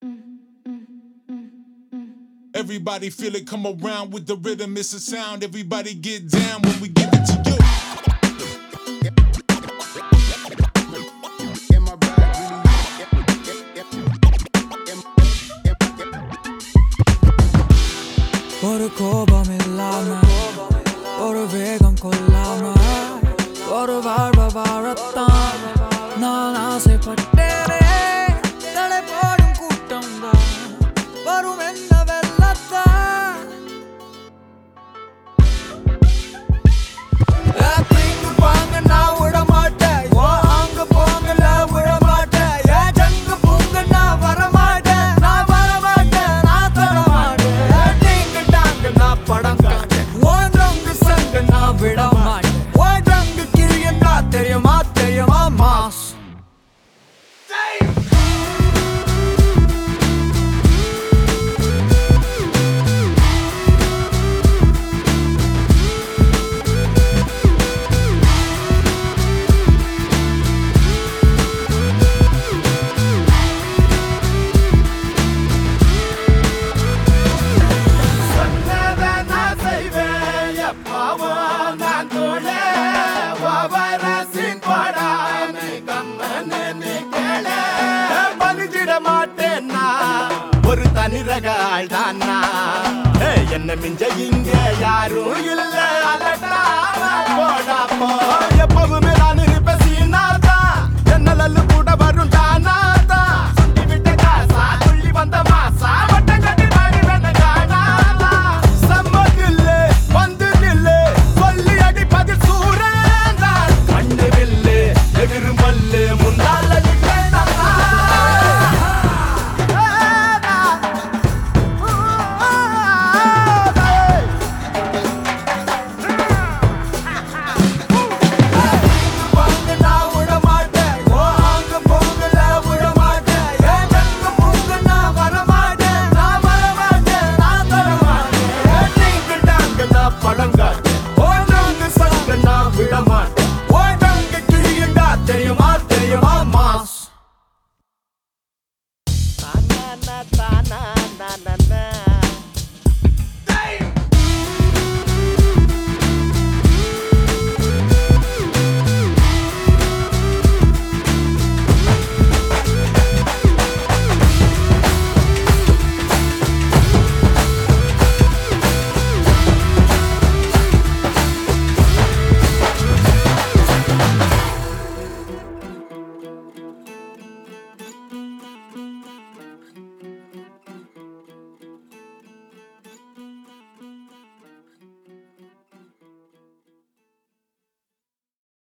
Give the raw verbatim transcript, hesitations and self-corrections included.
Everybody feel it, come around with the rhythm, it's a sound. Everybody get down when we give it to you. ஒரு கோபம் இல்லாம ஒரு வேகம் கொள்ளாம ஒரு வாழ்வ வாழத்தான் நான் ஆசைப்பட்டேனே. தலை போடும் கூட்டம் தான் வரும் என்ன வெள்ளத்தான். நீங்க பாங்க நான் விட மாட்டேன், அங்க போங்கல விட மாட்டேன். ஏன் ஜங்கு பூங்க நான் வர மாட்டேன், நான் வர மாட்டேன், நான் தொட மாட்டேன். நீங்க டாங்க நான் படம் காட்டேன், ஓடுறவங்க சங்க நான் விட மாட்டேன். ஓடுறவங்க கிரியன்னா தெரியுமா தெரியுமா மாஸ். ஒரு தனிரகால் தானா என்ன மிஞ்ச இங்க யாரும் இல்ல. அலட்டா போடா போ எப்பவுமே நான்